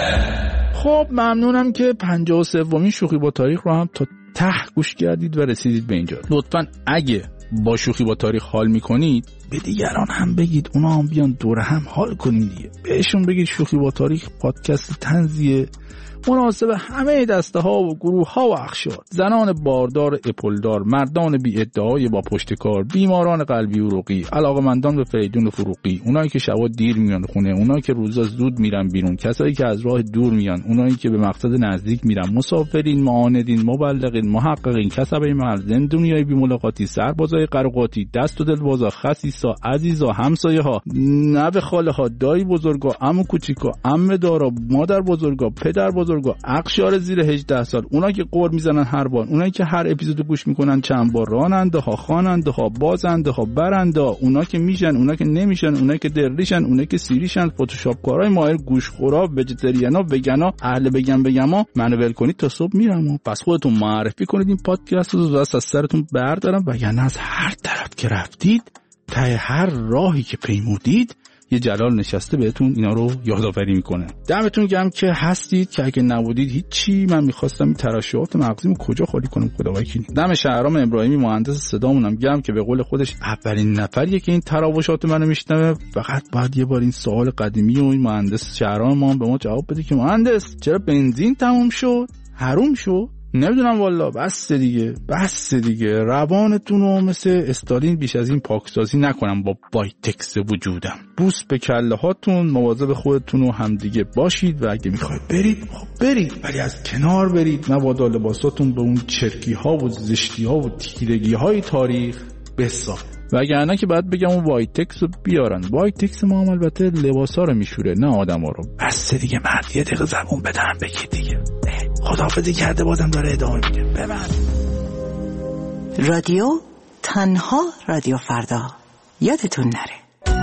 خب ممنونم که پنجاه و سومین شوخی با تاریخ رو هم تا ته گوش کردید و رسیدید به اینجا. لطفاً اگه با شوخی با تاریخ حال میکنید به دیگران هم بگید، اونا هم بیان دور هم حال کنیم دیگه. بهشون بگید شوخی با تاریخ پادکست طنزیه مناسب همه دسته ها و گروه ها و اقشار، زنان باردار اپلدار، مردان بی ادعای با پشتکار، بیماران قلبی عروقی، علاقمندان به فریدون فروغی، اونایی که شبا دیر میان خونه، اونایی که روزا زود میرن بیرون، کسایی که از راه دور میان، اونایی که به مقصد نزدیک میرن، مسافرین، معاندین، مبلغین، محققین، کسبه محل، زندونیای بی ملاقاتی، سربازای قرقاتی، دست و دلبازا، خسیسا، عزیزا، همسایه ها، نوه خاله ها، دایی بزرگا، عمو کوچیکا، عمه دارا، مادر بزرگا، پدر بزرگا، اقشار زیر هجده سال، اونایی که قور میزنن هر بار، اونایی که هر اپیزودو گوش میکنن چند بار، راننده ها، خواننده ها، بازنده ها، برنده ها، اونا که میشن، اونا که نمیشن، اونایی که دریشن، اونایی که سیریشن، فتوشاپ کارهای ماهر، گوشخورا، وجتریانا، وگانا، اهل بگم بگما، منو ول کنید تا صبح میرم. پس خودتون معرفی کنید این پادکست رو، دست از سرتون بردارم، وگرنه از هر طرف که رفتید ته هر راهی که پیمودید یه جلال نشسته بهتون اینا رو یادآوری میکنه. دمتون گرم که هستید، که اگه نبودید هیچی. من میخواستم این ترشحات مغزیمو کجا خالی کنم خدا وکیلی. دم شهرام ابراهیمی مهندس صدامونم گرم که به قول خودش اولین نفریه که این تراوشات منو میشنوه. فقط باید یه بار این سوال قدیمی و این مهندس شهرام ما به ما جواب بده که مهندس چرا بنزین تموم شد؟ حروم شد؟ نمیدونم والا. بس دیگه بس دیگه روانتون رو مثل استالین بیش از این پاکسازی نکنم با وایتکس وجودم. بوس به کله هاتون، مواظب خودتون و همدیگه باشید و اگه میخواید برید خب برید، ولی از کنار برید، مبادا لباساتون به اون چرکی ها و زشتی ها و تیرگی های تاریخ بسازه. وگرنه که بعد بگم اون وایتکس رو بیارن. وایتکس ما هم البته لباسا رو میشوره نه آدما رو. بس دیگه مرد یه دقیقه زبون بدن بگید دیگه. خداحافظی کرده بازم داره ادامه میده. ببند. رادیو تنها رادیو فردا یادتون نره.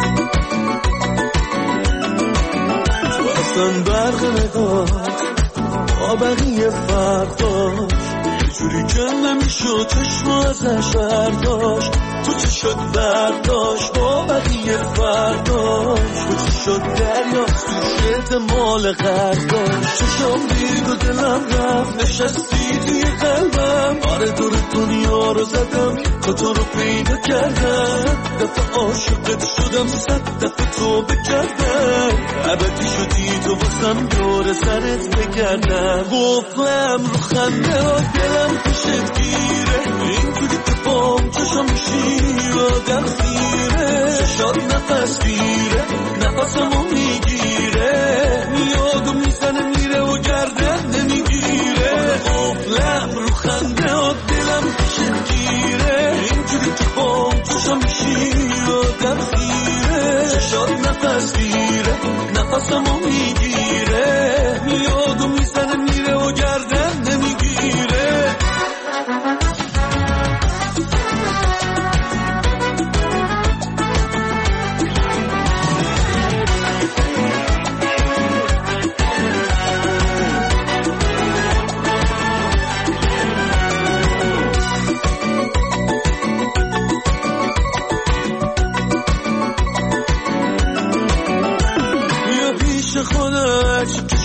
واسن برق نگاه با بقیه فرداش یه جوری که نمیشد چشم ازش برداشت. تو چه شد برداشت با بقیه فرداش، تو چه شد دریاست تو شد مال غرداشت. چشم دید و دلم رفت نشستی توی قلبم. آره دور دنیا رو زدم تا تو رو پیدا کردم. دفعه عاشقت شدم صد دفعه تو بکردم. ابدی شدی تو واسم دور سرت بگردم. گفتم رو خنده ها دلم پیشت گیره، اینجوری که بام چشم میشی آدم خیره. شاد نفس بیره نفسمو میگیره، میاد و میزنه میره و گردن نمیگیره. قفلم رو خنده ها دلم پیشت گیره، اینجوری که بام چشم میشی آدم خیره. شاد نفس بیره نفسمو میگیره، میاد و میزنه میره و گردن نمیگیره.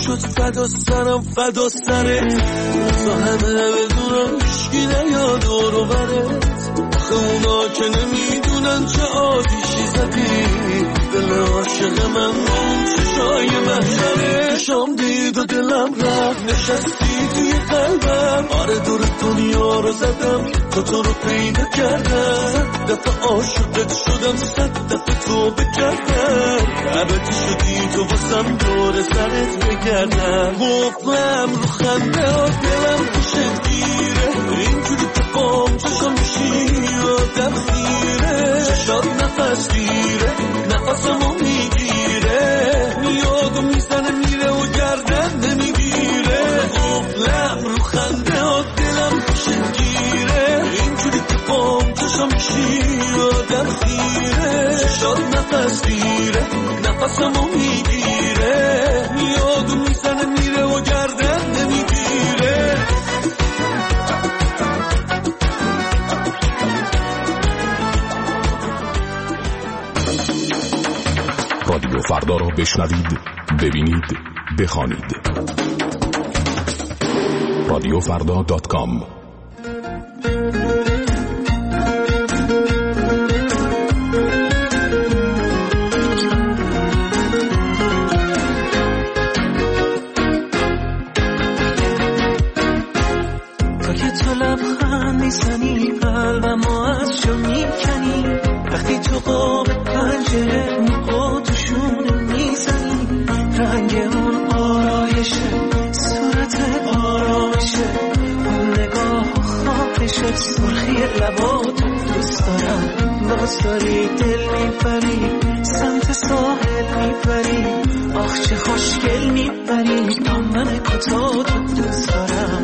شد فدا سرم فدا سرت تا همه بدونم هیچکی نیاد دورو برت آخه اونا که نمیدونن چه آتیشی زدی دل عاشق من اون چشای محشره شام دید و دلم رفت نشستی توی قلبم آره دور دنیا رو زدم تو تو رو پیدا کردم دفعه عاشقت شدم صد دفعه تو بکردم عبدی شدی تو واسم دور سرت بگردم قفلم رو خنده ها دلم پیشت گیره اینجوری تفام چشم میشی آدم خیره چشات نفس گیره نفسمو میگیره میاد و میزنه میره و گردن نمیگیره قفلم رو خنده ها دلم پیشت گیره اینجوری تفام چشم میشی آدم خیره چشات نفس گیره نفسمو میگیره میاد و میزنه میره و گردن نمیگیره رادیو فردا را بشنوید، ببینید، بخوانید. رادیو فردا دات کام. تو که تو لبخند میزنی قلبمو از جا میکنی وقتی تو قاب پنجره موها توشونه میزنی رنگ اون آرایشه صورت آرامشه اون نگاه و خواهشه سرخی لباتو دوست دارم باز داری دل میبری سمت ساحل میبری آخ چه خوشگل میبری دامن کتاتو دوست دارم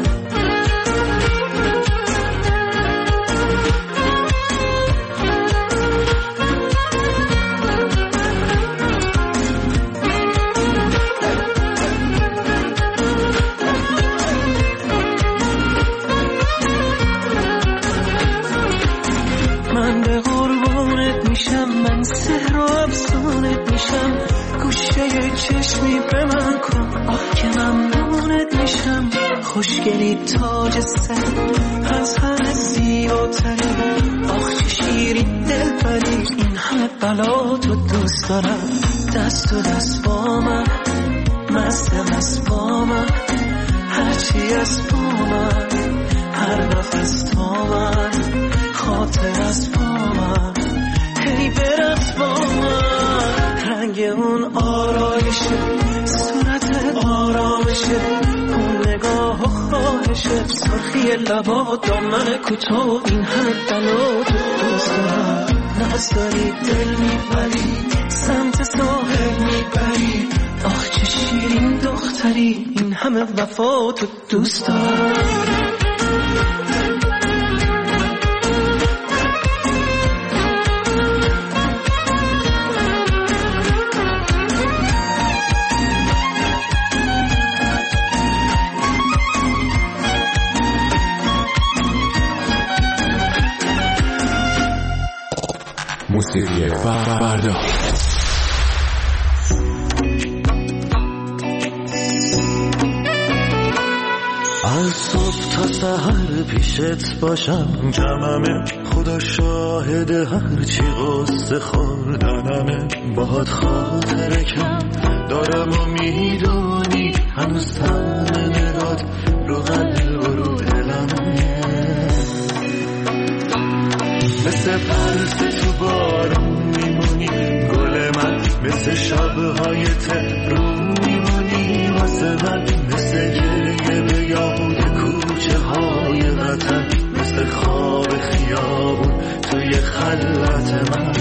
چشمی به من کن آه که ممنونت میشم خوشگلی تاج سر از همه زیباتری آخ چه شیری دل بری این همه بلا تو دوست دارم دست و دست با من مست مست با من هرچی از با من هر نفس تا من خاطر از با من هی برفت با من رنگ اون آرایشه صورت آرامشه اون نگاه و خواهشه سرخی لبا دامن کوتاه این همه بلا تو دوست دارم ناز داری دل میبری سمت ساحل میبری آخ چه شیرین دختری این همه وفا تو دوست دارم موسیقی فردا از صبح تا سحر پیشت باشم جمعمه خدا شاهد هرچی قصه خوردنمه باهات خاطره کم دارم و میدونی هنوز تن نگات رو قلب و رو دلمه مثل پرس تو بارون میمونی گل من مثل شبهای تهرون میمونی واسه من مثل گریه به یاد کوچه های وطن مثل خواب خیابون توی خلوت من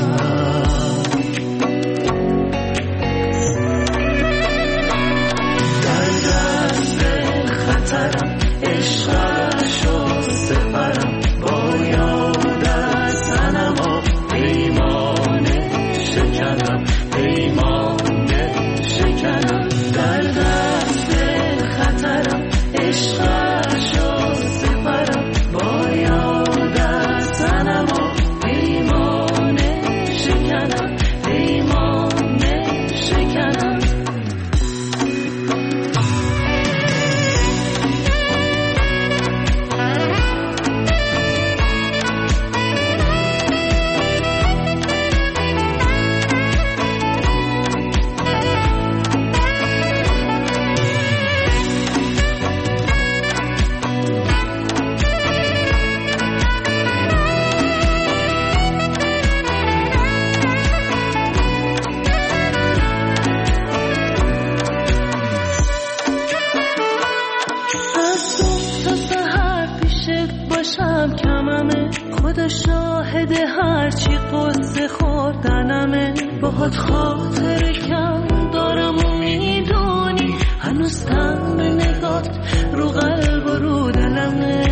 در دست خطرم عشقم شد سفرم با یادت سنما پیمانه شکنم پیمانه شکنم در دست خطرم عشقم شد سفرم با یادت سنما پیمانه شکنم خدا شاهد هرچی قصه خوردنمه، باهات خاطر کم دارم و میدونی هنوز تم به نگات رو قلب و رو دلمه.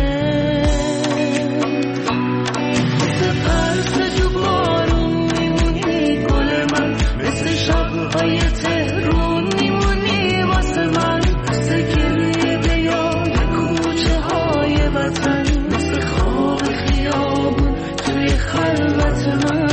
مثل پرس جو بارون میمونی گل من، مثل شبهای تهرون میمونی واسه من، مثل گریه به یاد کوچه های وطن، مثل خواب خیابون توی خلوت من.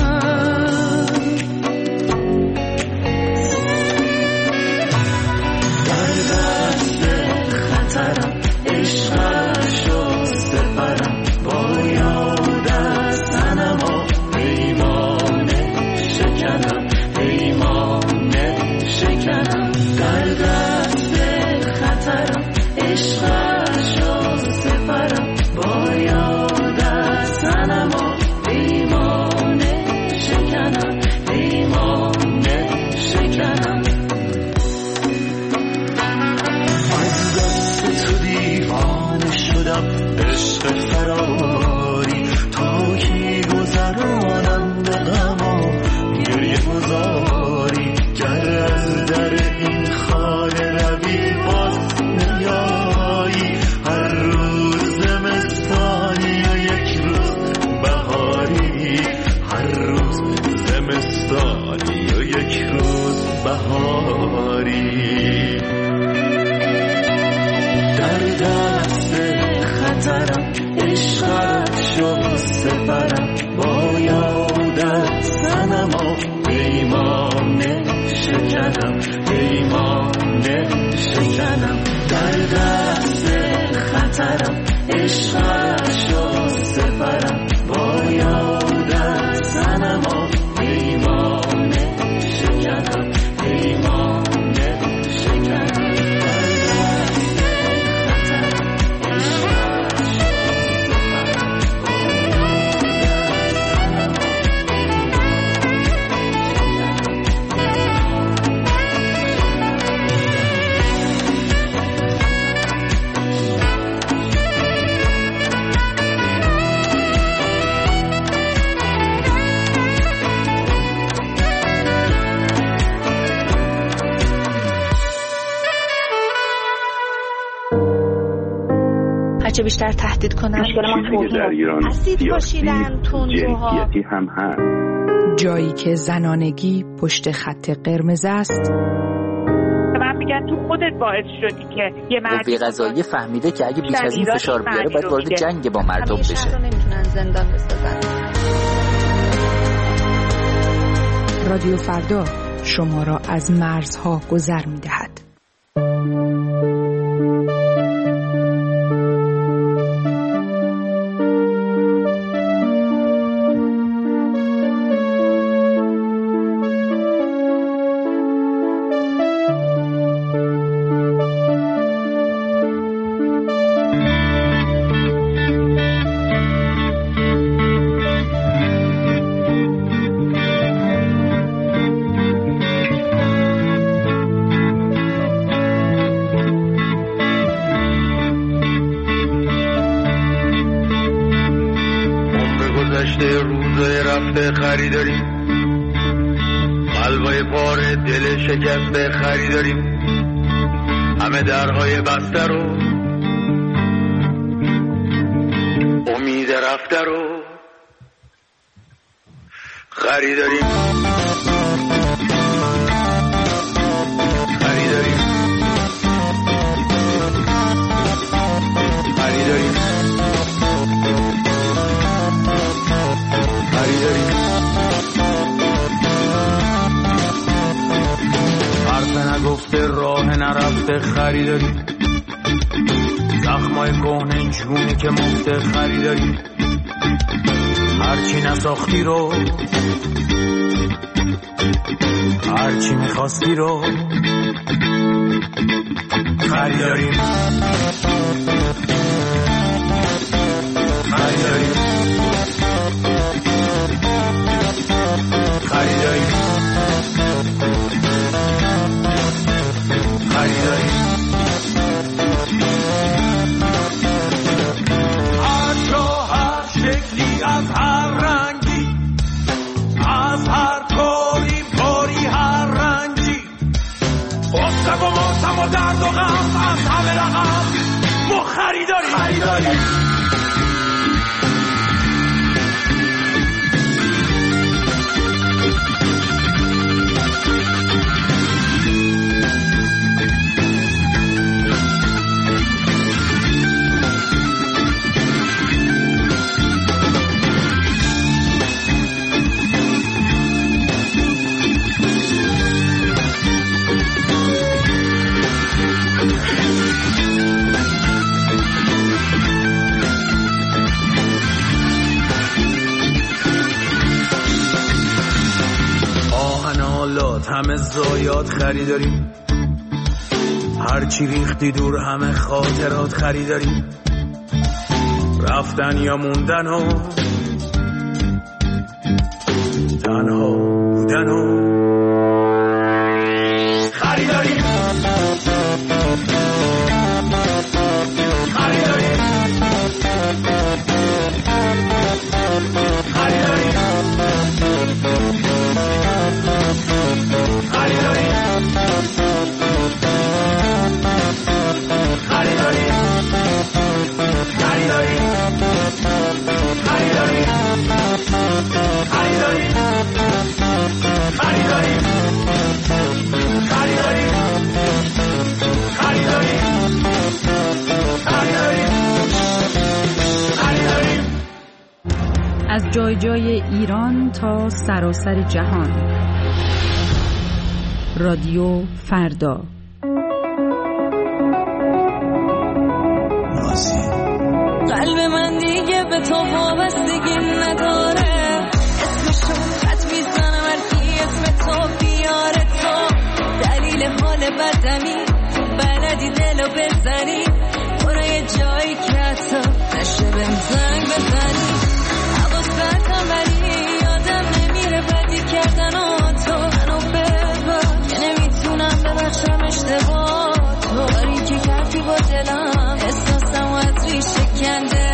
در دست خطرم عشقشو سپرم، با یادت زنم و پیمانه شکنم، پیمانه شکنم. در دست خطرم عشقشو سپرم، با یادت زنم و پیمانه شکنم، پیمانه شکنم. از دست تو دیوانه شدم، عشق فراری تا کی گذرانم به غم و گریه گذاری. گر از در این خانه روی باز نیایی، هر روز زمستانی و یک روز بهاری، هر روز زمستانی و یک روز بهاری. در دست خطرم عشقشو سپرم، با یادت زنم و پیمانه شکنم، پیمانه شکنم. در دست خطرم عشقشو سپرم، با یادت زنم و پیمانه شکنم، پیمانه شکنم. هرچه بیشتر تهدید کنن مشکل ما در ایران اسید پاشیدن، تندروها هم هست. جایی که زنانگی پشت خط قرمز است. من میگن تو خودت باعث شدی که یه مردی قضایی فهمیده که اگه بیش از این فشار بیاره باید وارد جنگ با مردم بشه. شهر رو نمیتونن زندان بسازن. رادیو فردا شما را از مرزها گذر میدهد. خریداریم قلبای پاره دل شکسته خریداریم، همه درهای بسته رو امید رفته رو خریداریم، خریداریم خریداریم خریداریم. حرف نگفته راه نرفته خریداریم، زخمای کهنه جونی که مفته خریداریم، هرچی نساختی رو هرچی میخواستی رو خریداریم، خریداریم خریداریم خریداریم. هر جا هر شکلی از هر خریداری خریداری همه زایات خریداریم، هرچی ریختی دور همه خاطرات خریداریم، رفتن یا موندن و تنها بودن و خریداریم خریداریم خریداریم از جای جای ایران تا سراسر جهان، رادیو فردا. قلب من دیگه به تو وابستگی نداره، اسمشو خط میزنم هرکی اسم تو بیاره، تو دلیل حال بدنی بلدی دلو بزنی، برو یه جایی که حتی نشه بهم زنگ بزنی، حواستم ولی یادم نمیره بدی کردن و تو منو ببر که نمیتونم ببخشم اشتباه تو، کاری که کردی با دلم احساسم و از ریشه کنده.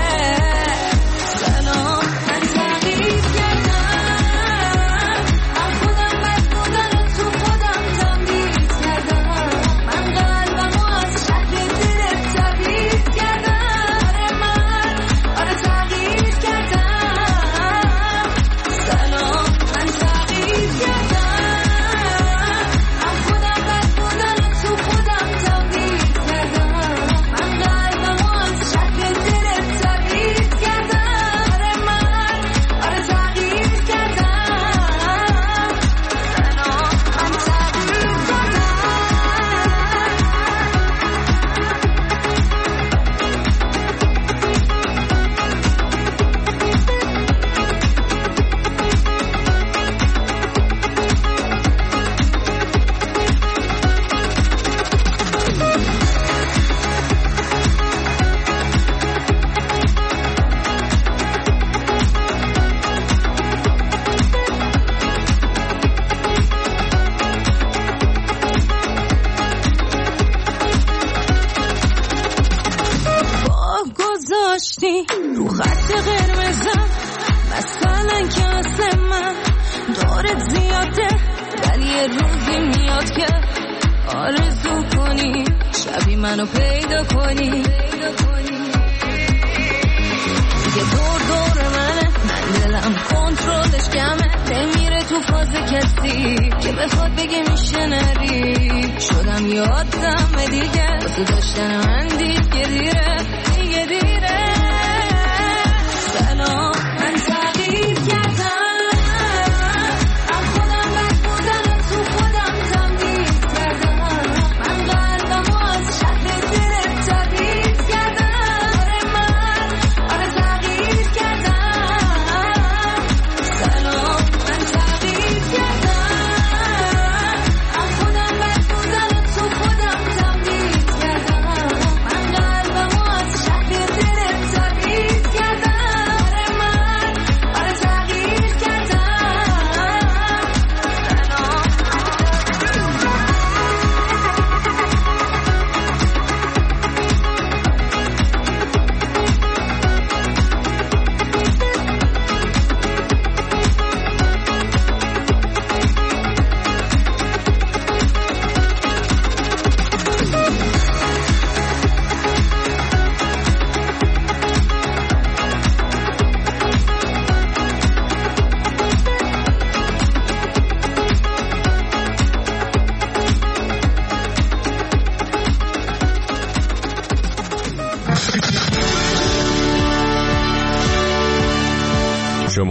سلام من تغییر کردم، من خودم بد بودن و تو خودم تمدید کردم، من قلبم و از شهر دلت تبعید کردم، آره من آره تغییر کردم. سلام من تغییر کردم، من خودم بد بودن و تو خودم تمدید کردم، من قلبم و از شهر دلت تبعید کردم، آره من آره تغییر کردم. سلام من تغییر کردم. گذاشتی رو خط قرمزم، مثلا کاسه من دورت زیاده، ولی یه روزی میاد که آرزو کنی شبی منو پیدا کنی، دیگه دور دور منه، من دلم کنترلش کمه، نمیره تو فاز کسی که بخواد بگه میشه نری، شدم یادم دیگه واسه داشتن من دیگه دیره دیگه دیره. سلام من تغییر کردم، من خودم بد بودن و تو خودم تمدید کردم، من قلبم و از شهر دلت تبعید کردم، آره من آره تغییر کردم. سلام من تغییر کردم، من خودم بد بودن و تو خودم تمدید کردم، من قلبم و از شهر دلت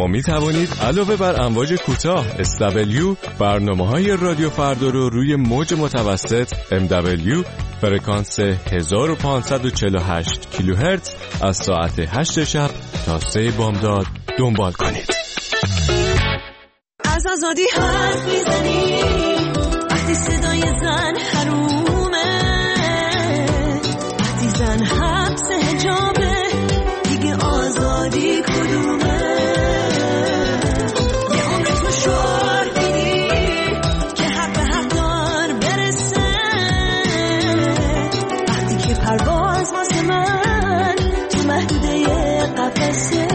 شما می توانید علاوه بر امواج کوتاه اس دبلیو برنامه‌های رادیو فردا رو روی موج متوسط ام دبلیو فرکانس هزار و پانصد و چهل و هشت کیلوهرتز از ساعت هشت شب تا سه بامداد دنبال کنید. از آزادی حرف میزنی وقتی صدای زن حرومه، وقتی زن حبس حجابه دیگه آزادی کدومه؟ یه عمر تو شعار میدی که حق به حق دار برسه، وقتی که پرواز واسه من تو محدوده قفسه.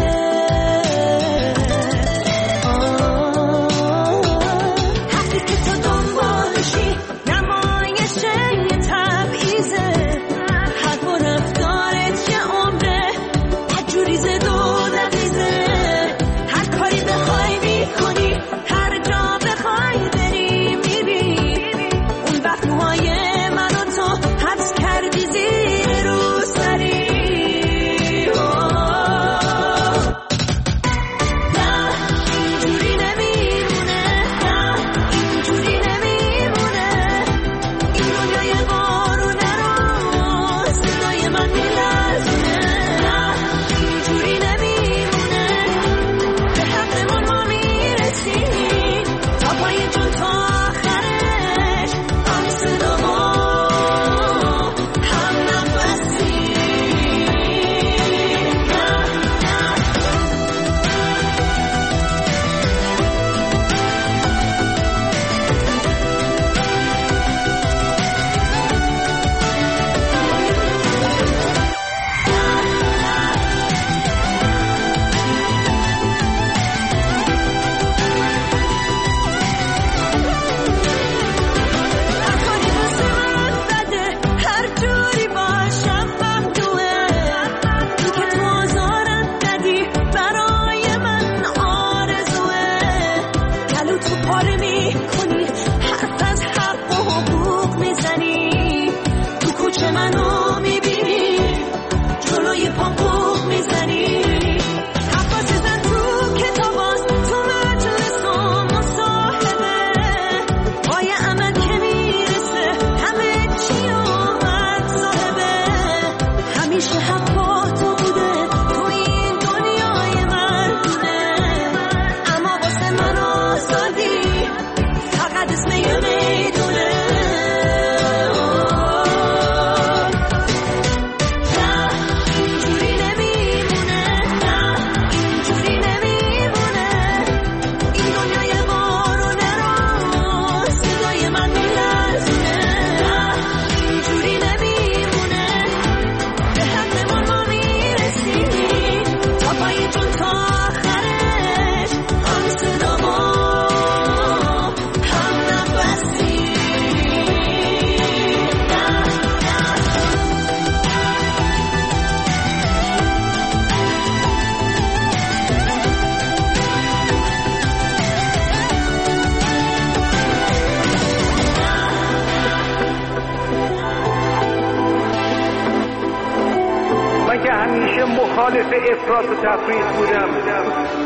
مخالف افراط و تفریط بودم،